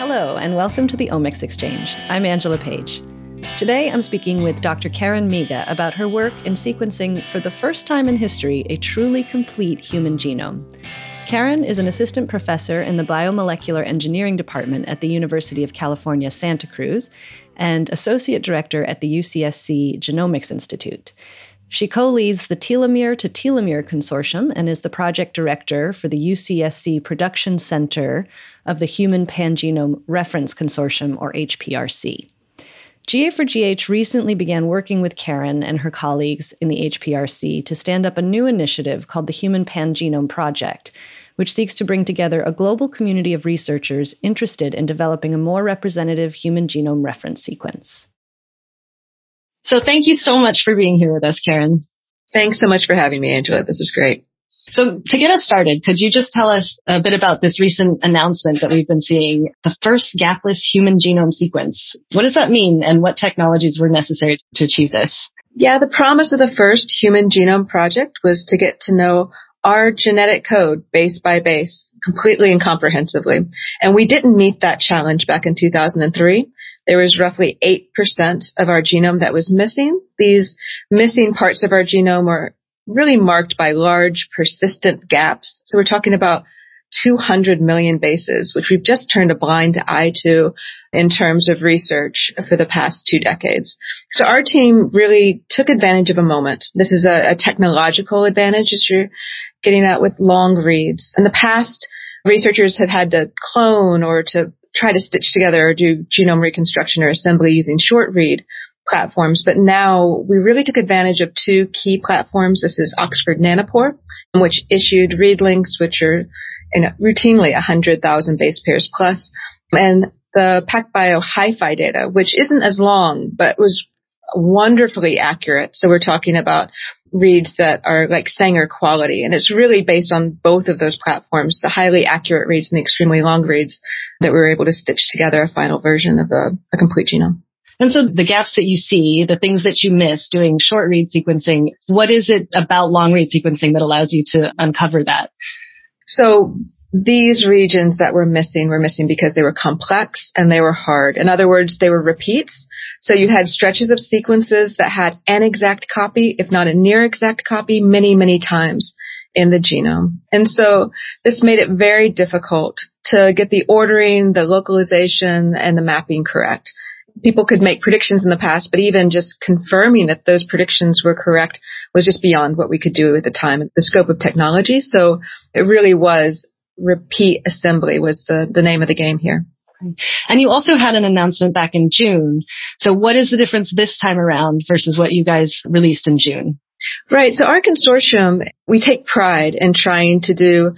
Hello, and welcome to the Omics Exchange. I'm Angela Page. Today, I'm speaking with Dr. Karen Miga about her work in sequencing, for the first time in history, a truly complete human genome. Karen is an assistant professor in the Biomolecular Engineering Department at the University of California, Santa Cruz, and associate director at the UCSC Genomics Institute. She co-leads the Telomere to Telomere Consortium and is the project director for the UCSC Production Center of the Human Pangenome Reference Consortium, or HPRC. GA4GH recently began working with Karen and her colleagues in the HPRC to stand up a new initiative called the Human Pangenome Project, which seeks to bring together a global community of researchers interested in developing a more representative human genome reference sequence. So thank you so much for being here with us, Karen. Thanks so much for having me, Angela. This is great. So to get us started, could you just tell us a bit about this recent announcement that we've been seeing, the first gapless human genome sequence? What does that mean, and what technologies were necessary to achieve this? Yeah, the promise of the first Human Genome Project was to get to know our genetic code base by base, completely and comprehensively. And we didn't meet that challenge back in 2003. There was roughly 8% of our genome that was missing. These missing parts of our genome were really marked by large, persistent gaps. So we're talking about 200 million bases, which we've just turned a blind eye to in terms of research for the past 2 decades. So our team really took advantage of a moment. This is a technological advantage as you're getting at with long reads. In the past, researchers had to clone or to try to stitch together or do genome reconstruction or assembly using short read platforms. But now we really took advantage of 2 key platforms. This is Oxford Nanopore, which issued read links, which are routinely 100,000 base pairs plus, and the PacBio HiFi data, which isn't as long, but was wonderfully accurate. So we're talking about reads that are like Sanger quality. And it's really based on both of those platforms, the highly accurate reads and the extremely long reads, that we were able to stitch together a final version of a complete genome. And so the gaps that you see, the things that you miss doing short read sequencing, what is it about long read sequencing that allows you to uncover that? So these regions that were missing because they were complex and they were hard. In other words, they were repeats. So you had stretches of sequences that had an exact copy, if not a near exact copy, many, many times in the genome. And so this made it very difficult to get the ordering, the localization, and the mapping correct. People could make predictions in the past, but even just confirming that those predictions were correct was just beyond what we could do at the time, the scope of technology. So it really was repeat assembly was the name of the game here. And you also had an announcement back in June. So what is the difference this time around versus what you guys released in June? Right. So our consortium, we take pride in trying to do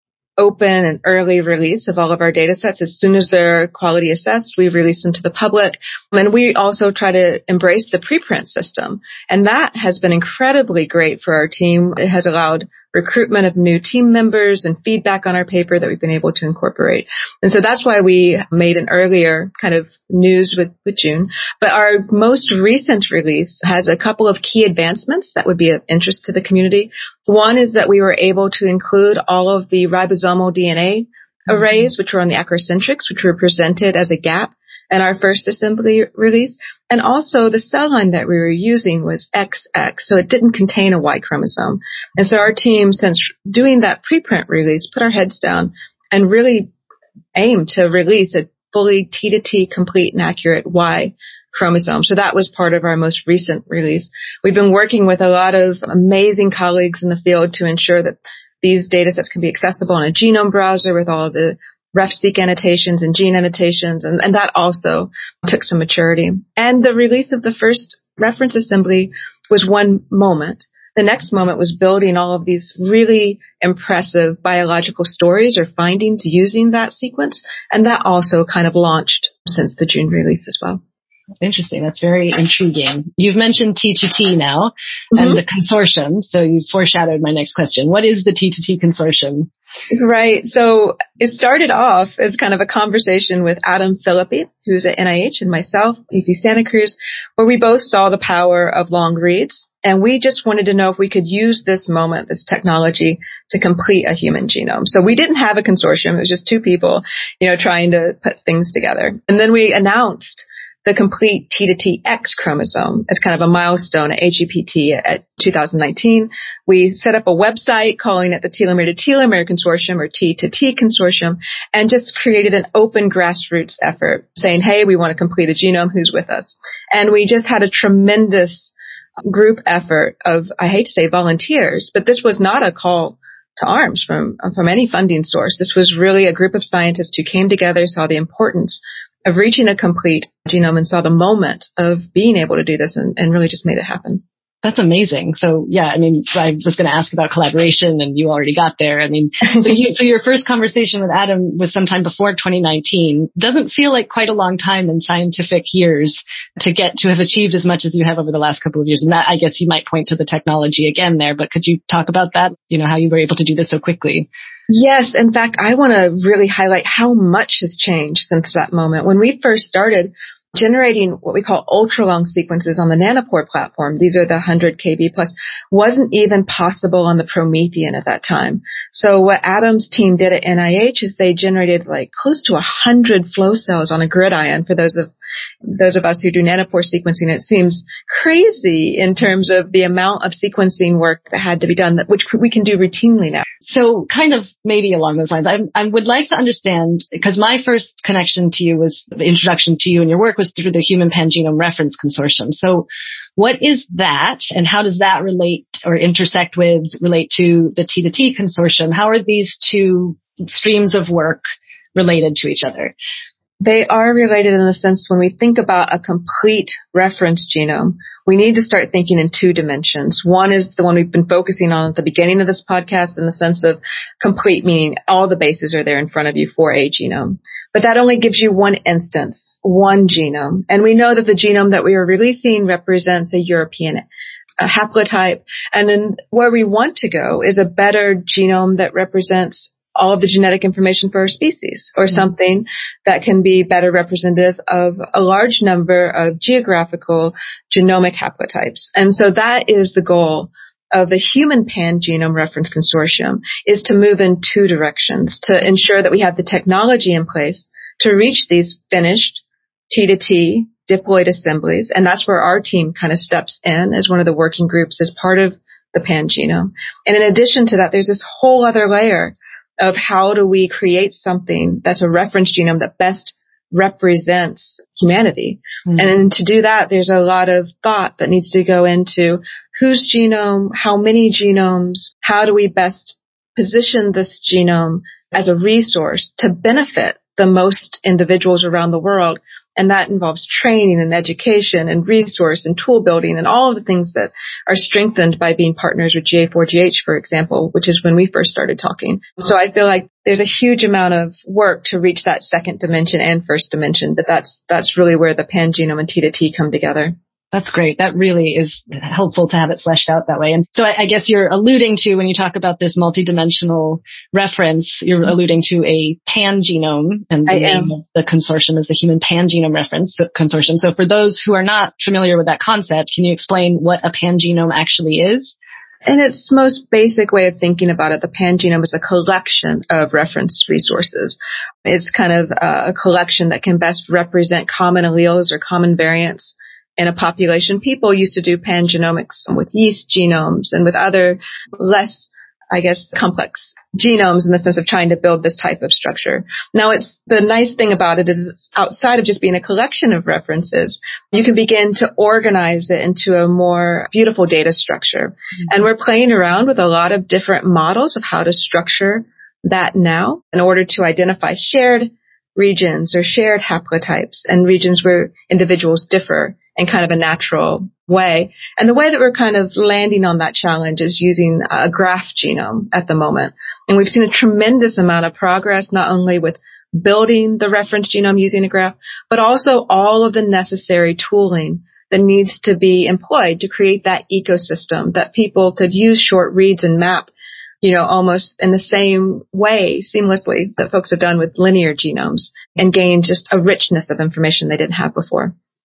open and early release of all of our data sets. As soon as they're quality assessed, we release them to the public. And we also try to embrace the preprint system. And that has been incredibly great for our team. It has allowed recruitment of new team members and feedback on our paper that we've been able to incorporate. And so that's why we made an earlier kind of news with June. But our most recent release has a couple of key advancements that would be of interest to the community. One is that we were able to include all of the ribosomal DNA arrays, which were on the acrocentrics, which were presented as a gap in our first assembly release. And also the cell line that we were using was XX, so it didn't contain a Y chromosome. And so our team, since doing that preprint release, put our heads down and really aimed to release a fully T-to-T complete and accurate Y chromosome. So that was part of our most recent release. We've been working with a lot of amazing colleagues in the field to ensure that these data sets can be accessible in a genome browser with all of the RefSeq annotations and gene annotations, and that also took some maturity. And the release of the first reference assembly was one moment. The next moment was building all of these really impressive biological stories or findings using that sequence, and that also kind of launched since the June release as well. Interesting. That's very intriguing. You've mentioned T2T now and the consortium, so you've foreshadowed my next question. What is the T2T consortium? Right. So it started off as kind of a conversation with Adam Philippi, who's at NIH, and myself, UC Santa Cruz, where we both saw the power of long reads And we just wanted to know if we could use this moment, this technology, to complete a human genome. So we didn't have a consortium. It was just two people, trying to put things together. And then we announced the complete T to T X chromosome as kind of a milestone at AGBT at 2019. We set up a website calling it the Telomere to Telomere Consortium, or T to T Consortium, and just created an open grassroots effort saying, hey, we want to complete a genome. Who's with us? And we just had a tremendous group effort of, I hate to say volunteers, but this was not a call to arms from any funding source. This was really a group of scientists who came together, saw the importance of reaching a complete genome, and saw the moment of being able to do this, and really just made it happen. That's amazing. So yeah, I was going to ask about collaboration, and you already got there. So your first conversation with Adam was sometime before 2019. Doesn't feel like quite a long time in scientific years to have achieved as much as you have over the last couple of years. And that, I guess you might point to the technology again there, but could you talk about that? How you were able to do this so quickly? Yes. In fact, I want to really highlight how much has changed since that moment. When we first started generating what we call ultra-long sequences on the Nanopore platform, these are the 100 kb plus, wasn't even possible on the Promethean at that time. So what Adam's team did at NIH is they generated like close to 100 flow cells on a GridION. For those of us who do nanopore sequencing, it seems crazy in terms of the amount of sequencing work that had to be done, which we can do routinely now. So kind of maybe along those lines, I would like to understand, because my first connection to you the introduction to you and your work was through the Human Pangenome Reference Consortium. So what is that, and how does that relate to the T to T Consortium? How are these two streams of work related to each other? They are related in the sense when we think about a complete reference genome, we need to start thinking in two dimensions. One is the one we've been focusing on at the beginning of this podcast, in the sense of complete, meaning all the bases are there in front of you for a genome. But that only gives you one instance, one genome. And we know that the genome that we are releasing represents a European haplotype. And then where we want to go is a better genome that represents all of the genetic information for our species, or something that can be better representative of a large number of geographical genomic haplotypes. And so that is the goal of the Human Pangenome Reference Consortium, is to move in two directions, to ensure that we have the technology in place to reach these finished T to T diploid assemblies. And that's where our team kind of steps in as one of the working groups as part of the pangenome. And in addition to that, there's this whole other layer of how do we create something that's a reference genome that best represents humanity. Mm-hmm. And to do that, there's a lot of thought that needs to go into whose genome, how many genomes, how do we best position this genome as a resource to benefit the most individuals around the world. And that involves training and education and resource and tool building and all of the things that are strengthened by being partners with GA4GH, for example, which is when we first started talking. So I feel like there's a huge amount of work to reach that second dimension and first dimension, but that's really where the pangenome and T to T come together. That's great. That really is helpful to have it fleshed out that way. And so I guess you're alluding to, when you talk about this multidimensional reference, you're alluding to a pangenome, and the name of the consortium is the Human Pangenome Reference Consortium. So for those who are not familiar with that concept, can you explain what a pangenome actually is? In its most basic way of thinking about it, the pangenome is a collection of reference resources. It's kind of a collection that can best represent common alleles or common variants in a population. People used to do pangenomics with yeast genomes and with other less, complex genomes in the sense of trying to build this type of structure. Now, it's the nice thing about it is it's outside of just being a collection of references, you can begin to organize it into a more beautiful data structure. Mm-hmm. And we're playing around with a lot of different models of how to structure that now in order to identify shared regions or shared haplotypes and regions where individuals differ in kind of a natural way. And the way that we're kind of landing on that challenge is using a graph genome at the moment. And we've seen a tremendous amount of progress, not only with building the reference genome using a graph, but also all of the necessary tooling that needs to be employed to create that ecosystem that people could use short reads and map, almost in the same way seamlessly that folks have done with linear genomes, and gain just a richness of information they didn't have before.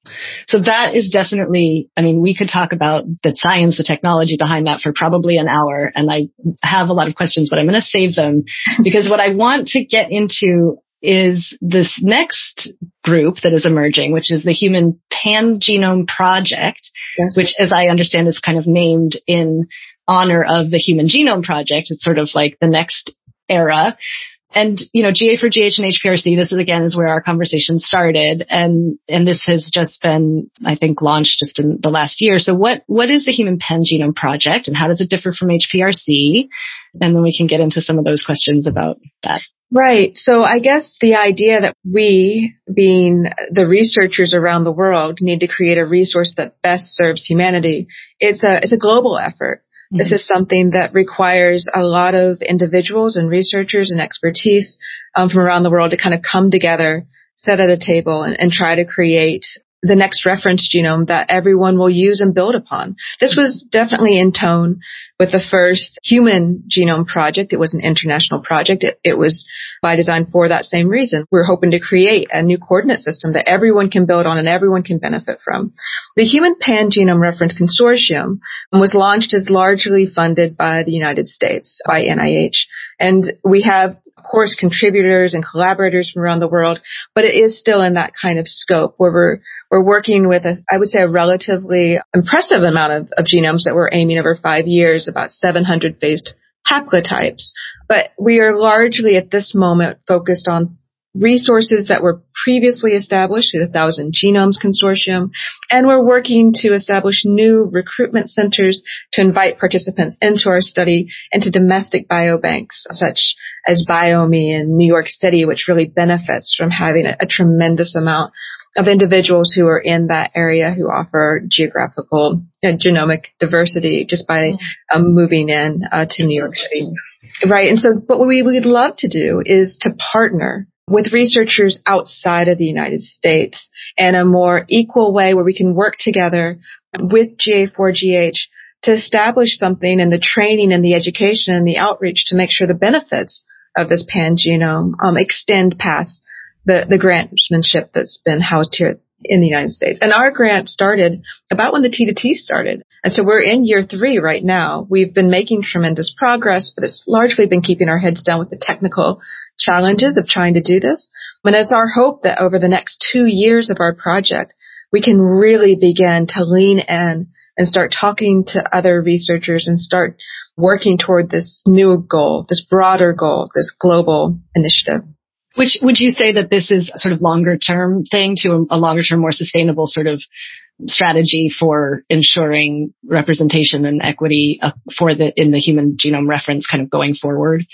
So that is definitely, I mean, we could talk about the science, the technology behind that for probably an hour. And I have a lot of questions, but I'm going to save them because what I want to get into is this next group that is emerging, which is the Human Pangenome Project, yes, which, as I understand, is kind of named in honor of the Human Genome Project. It's sort of like the next era. And, GA4GH and HPRC, this is where our conversation started. And this has just been, I think, launched just in the last year. So what is the Human Pangenome Project and how does it differ from HPRC? And then we can get into some of those questions about that. Right. So I guess the idea that we, being the researchers around the world, need to create a resource that best serves humanity, it's a global effort. This is something that requires a lot of individuals and researchers and expertise from around the world to kind of come together, sit at a table, and try to create the next reference genome that everyone will use and build upon. This was definitely in tone with the first Human Genome Project. It was an international project. It was by design for that same reason. We're hoping to create a new coordinate system that everyone can build on and everyone can benefit from. The Human Pangenome Reference Consortium was launched as largely funded by the United States, by NIH. And we have, of course, contributors and collaborators from around the world, but it is still in that kind of scope where we're working with, I would say, a relatively impressive amount of genomes that we're aiming over 5 years, about 700 phased haplotypes. But we are largely at this moment focused on resources that were previously established through the 1,000 Genomes Consortium, and we're working to establish new recruitment centers to invite participants into our study and to domestic biobanks such as BioMe in New York City, which really benefits from having a tremendous amount of individuals who are in that area who offer geographical and genomic diversity just by moving in to New York City. Right. And so what we would love to do is to partner with researchers outside of the United States in a more equal way where we can work together with GA4GH to establish something in the training and the education and the outreach to make sure the benefits of this pangenome extend past the grantsmanship that's been housed here in the United States. And our grant started about when the T2T started. And so we're in year 3 right now. We've been making tremendous progress, but it's largely been keeping our heads down with the technical challenges of trying to do this. And it's our hope that over the next 2 years of our project, we can really begin to lean in and start talking to other researchers and start working toward this new goal, this broader goal, this global initiative. Which would you say that this is a sort of longer term thing to a longer term, more sustainable sort of strategy for ensuring representation and equity in the human genome reference kind of going forward?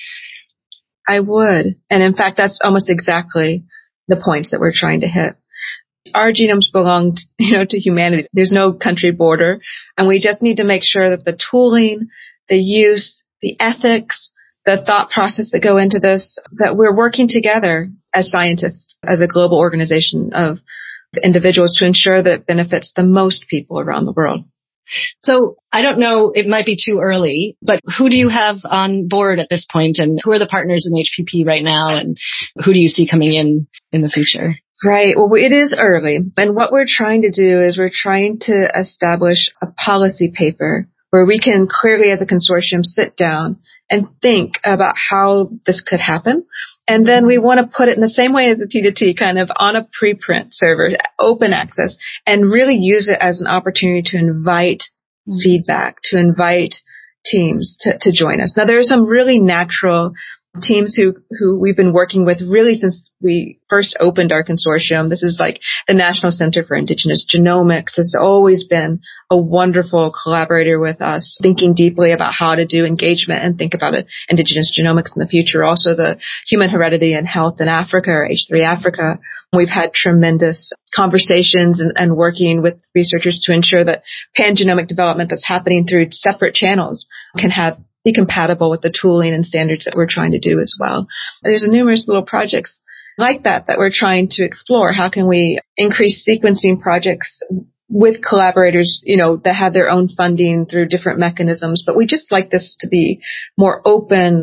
I would. And in fact, that's almost exactly the points that we're trying to hit. Our genomes belong, to humanity. There's no country border. And we just need to make sure that the tooling, the use, the ethics, the thought process that go into this, that we're working together as scientists, as a global organization of individuals to ensure that it benefits the most people around the world. So I don't know, it might be too early, but who do you have on board at this point, and who are the partners in HPP right now, and who do you see coming in the future? Right. Well, it is early. And what we're trying to do is we're trying to establish a policy paper where we can clearly as a consortium sit down and think about how this could happen. And then we want to put it in the same way as the T2T, kind of on a preprint server, open access, and really use it as an opportunity to invite feedback, to invite teams to join us. Now, there are some really natural teams who we've been working with really since we first opened our consortium. This is like the National Center for Indigenous Genomics has always been a wonderful collaborator with us, thinking deeply about how to do engagement and think about indigenous genomics in the future. Also the Human Heredity and Health in Africa, or H3 Africa. We've had tremendous conversations and working with researchers to ensure that pangenomic development that's happening through separate channels can be compatible with the tooling and standards that we're trying to do as well. There's numerous little projects like that we're trying to explore. How can we increase sequencing projects with collaborators, that have their own funding through different mechanisms? But we just like this to be more open,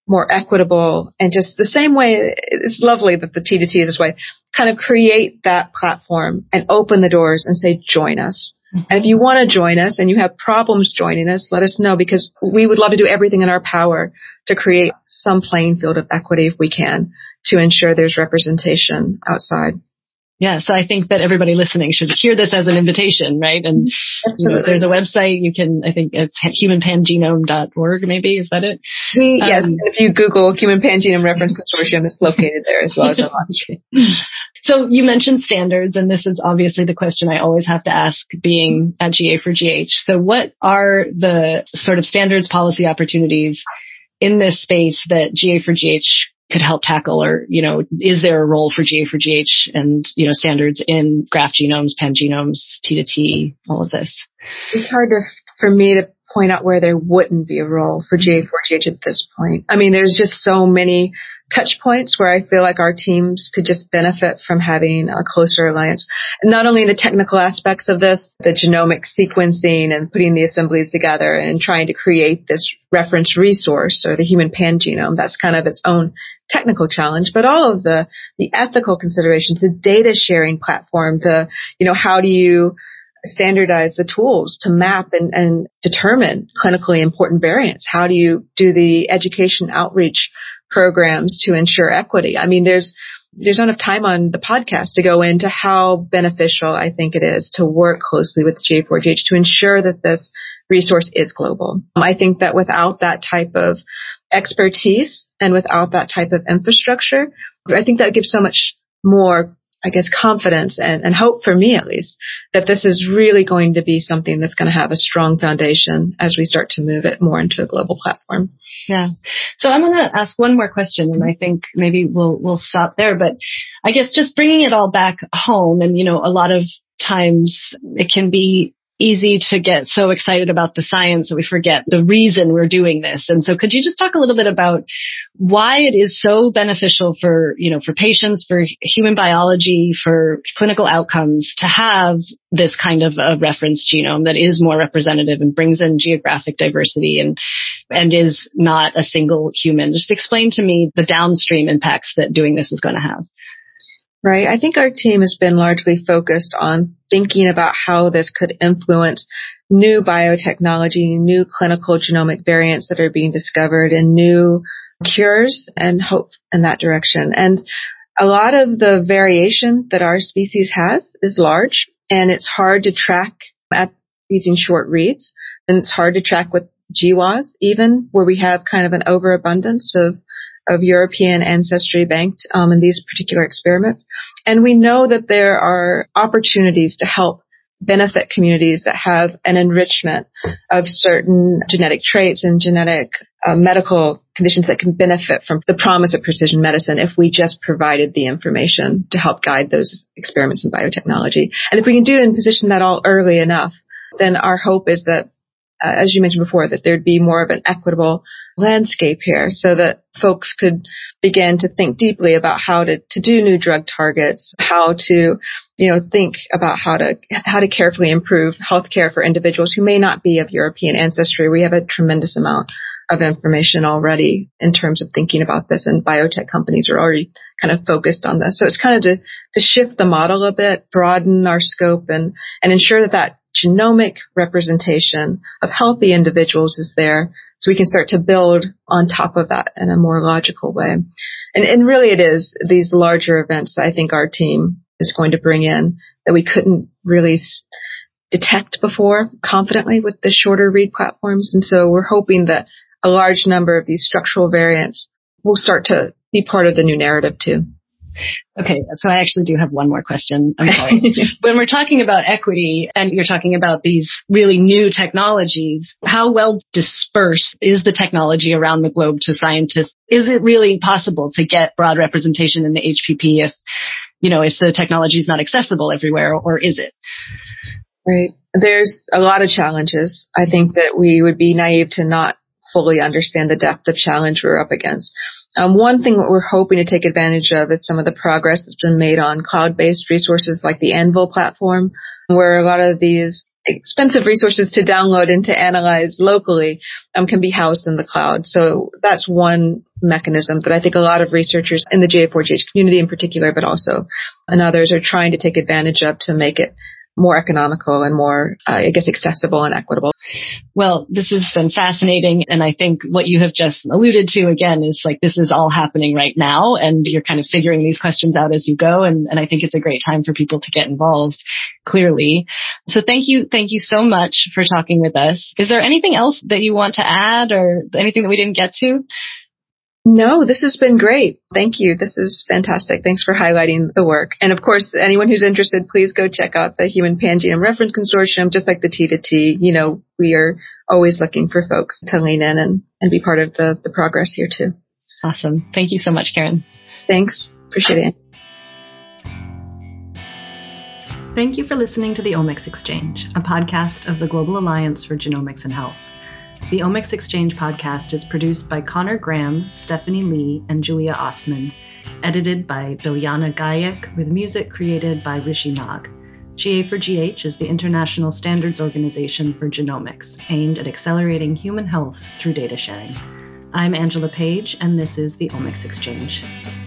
more equitable, and just the same way, it's lovely that the T2T is this way, kind of create that platform and open the doors and say, join us. And if you want to join us and you have problems joining us, let us know, because we would love to do everything in our power to create some playing field of equity if we can, to ensure there's representation outside. Yeah, so I think that everybody listening should hear this as an invitation, right? And there's a website you can, I think it's humanpangenome.org, maybe, is that it? Yes, if you Google Human Pangenome Reference Consortium, it's located there as well as okay. So you mentioned standards, and this is obviously the question I always have to ask being at GA4GH. So what are the sort of standards policy opportunities in this space that GA4GH could help tackle, or, is there a role for GA4GH and, standards in graph genomes, pangenomes, T2T, all of this? It's hard for me to point out where there wouldn't be a role for GA4GH at this point. I mean, there's just so many touch points where I feel like our teams could just benefit from having a closer alliance. And not only in the technical aspects of this, the genomic sequencing and putting the assemblies together and trying to create this reference resource, or the human pangenome, that's kind of its own technical challenge, but all of the ethical considerations, the data sharing platform, how do you standardize the tools to map and determine clinically important variants? How do you do the education outreach programs to ensure equity? I mean, there's not enough time on the podcast to go into how beneficial I think it is to work closely with GA4GH to ensure that this resource is global. I think that without that type of expertise and without that type of infrastructure, I think that gives so much more, confidence and hope, for me at least, that this is really going to be something that's going to have a strong foundation as we start to move it more into a global platform. Yeah. So I'm going to ask one more question, and I think maybe we'll stop there. But I guess just bringing it all back home, and, a lot of times it can be easy to get so excited about the science that we forget the reason we're doing this. And so could you just talk a little bit about why it is so beneficial for patients, for human biology, for clinical outcomes to have this kind of a reference genome that is more representative and brings in geographic diversity and is not a single human? Just explain to me the downstream impacts that doing this is going to have. Right. I think our team has been largely focused on thinking about how this could influence new biotechnology, new clinical genomic variants that are being discovered, and new cures, and hope in that direction. And a lot of the variation that our species has is large, and it's hard to track using short reads, and it's hard to track with GWAS, even where we have kind of an overabundance of European ancestry banked in these particular experiments. And we know that there are opportunities to help benefit communities that have an enrichment of certain genetic traits and genetic medical conditions that can benefit from the promise of precision medicine if we just provided the information to help guide those experiments in biotechnology. And if we can do and position that all early enough, then our hope is that, as you mentioned before, that there'd be more of an equitable landscape here, so that folks could begin to think deeply about how to do new drug targets, how to, think about how to carefully improve healthcare for individuals who may not be of European ancestry. We have a tremendous amount of information already in terms of thinking about this, and biotech companies are already kind of focused on this. So it's kind of to shift the model a bit, broaden our scope, and ensure that genomic representation of healthy individuals is there, so we can start to build on top of that in a more logical way. And really it is these larger events that I think our team is going to bring in that we couldn't really detect before confidently with the shorter read platforms. And so we're hoping that a large number of these structural variants will start to be part of the new narrative too. Okay, so I actually do have one more question. I'm sorry. When we're talking about equity and you're talking about these really new technologies, how well dispersed is the technology around the globe to scientists? Is it really possible to get broad representation in the HPP if the technology is not accessible everywhere, or is it? Right. There's a lot of challenges. I think that we would be naive to not fully understand the depth of challenge we're up against. One thing that we're hoping to take advantage of is some of the progress that's been made on cloud-based resources like the Anvil platform, where a lot of these expensive resources to download and to analyze locally can be housed in the cloud. So that's one mechanism that I think a lot of researchers in the GA4GH community in particular, but also and others are trying to take advantage of to make it more economical and more, accessible and equitable. Well, this has been fascinating. And I think what you have just alluded to again is like, this is all happening right now and you're kind of figuring these questions out as you go. And I think it's a great time for people to get involved, clearly. So thank you so much for talking with us. Is there anything else that you want to add or anything that we didn't get to? No, this has been great. Thank you. This is fantastic. Thanks for highlighting the work. And of course, anyone who's interested, please go check out the Human Pangenome Reference Consortium, just like the T2T. We are always looking for folks to lean in and be part of the progress here too. Awesome. Thank you so much, Karen. Thanks. Appreciate it. Thank you for listening to the Omics Exchange, a podcast of the Global Alliance for Genomics and Health. The Omics Exchange podcast is produced by Connor Graham, Stephanie Lee, and Julia Ostman, edited by Biljana Gajek, with music created by Rishi Nag. GA4GH is the international standards organization for genomics, aimed at accelerating human health through data sharing. I'm Angela Page, and this is the Omics Exchange.